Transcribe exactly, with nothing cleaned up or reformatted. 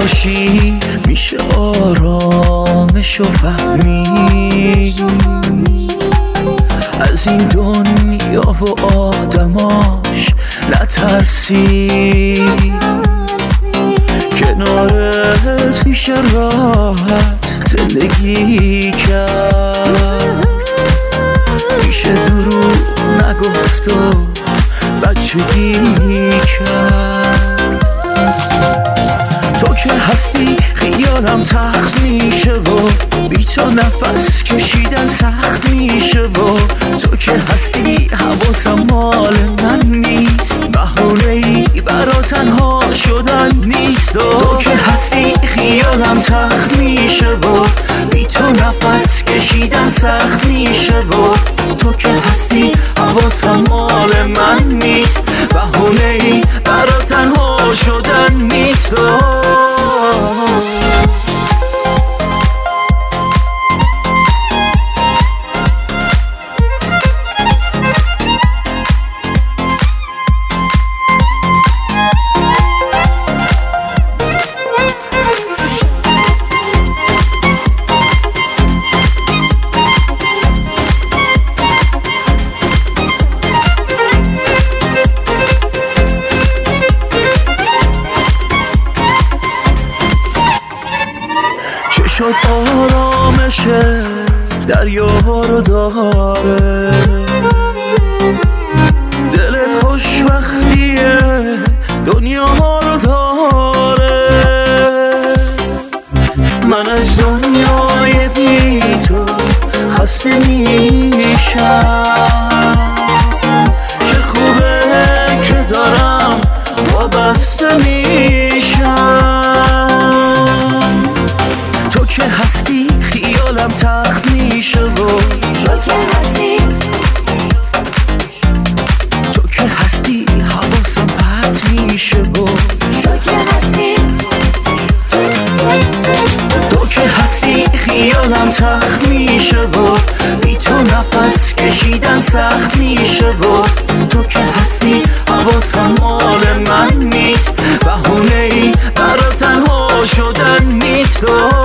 باشی میشه آرامشو فهمید، از این دنیا و آدماش نترسی، کنارت میشه راحت زندگی کرد، میشه دروغ نگفت و بچگی کرد. تو که هستی خیالم تخت میشه و بی تو نفس کشیدن سخت میشه و تو که هستی حواسم مال من نیست، بهانه‌ای برا تنها شدن نیست. و تو که هستی خیالم تخت میشه و بی تو نفس کشیدن سخت میشه و تو که هستی حواسم مال من نیست، بهانه‌ای برا تنها شدن نیست. شد آرامشه دریا رو داره، دلت خوشبختیه دنیا رو داره. من از دنیای بی تو خسته میشم، چه خوبه که دارم وابسته میشم. تو که هستی خیالم تخت میشه و تو که هستی تو که هستی حواسم پرت میشه و تو که هستی تو که هستی خیالم تخت میشه و بی تو نفس کشیدن سخت میشه و تو که هستی حواسم مال من نیست، بهانه‌ای برا تنها شدن نیست.